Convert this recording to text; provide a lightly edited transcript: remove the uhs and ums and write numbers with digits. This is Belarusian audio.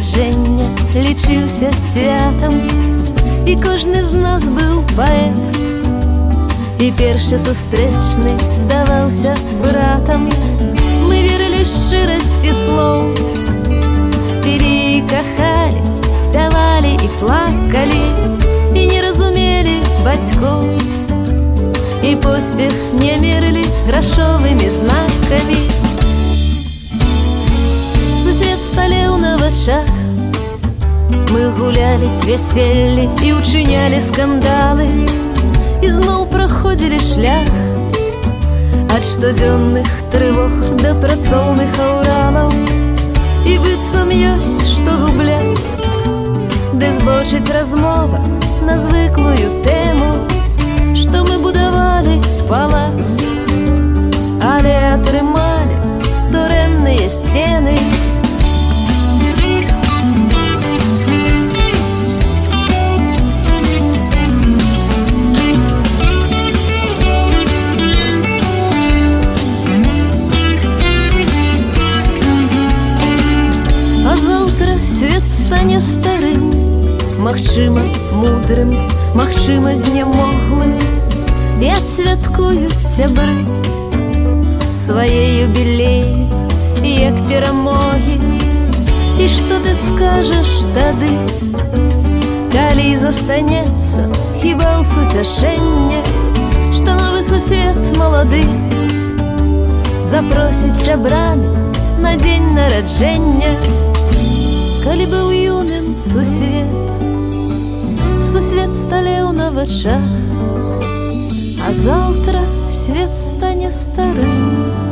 народження лічився святом, і кожен з нас був поет, і перший зустрічний здавався братом. Ми вірили в щирості слов, пили і кохали, співали і плакали, і не розуміли батьков, і поспіх не мірили грошовими знаками. Сусед столів на очах, ми гуляли, веселі і учиняли скандали, і знов проходили шлях ад штоденных трывог до працоўных аўралаў. І быццам ёсць што губляць, ды збочыць размова на звыклую тэму, што мы будавалі палац, але атрымалі дарэмныя сцены. Свет стане старым, магчыма, мудрым, магчыма, знямоглым, і адсвяткуюць сябры свае юбілеі, як перамогі. І што ты скажаш тады, калі застанецца хіба ў суцяшэнне, што новы сусед малады запросіць сябрамі на дзень нараджэння. Калі быў юным сусвет, сусвет сталеў на вачах, а заўтра свет стане старым.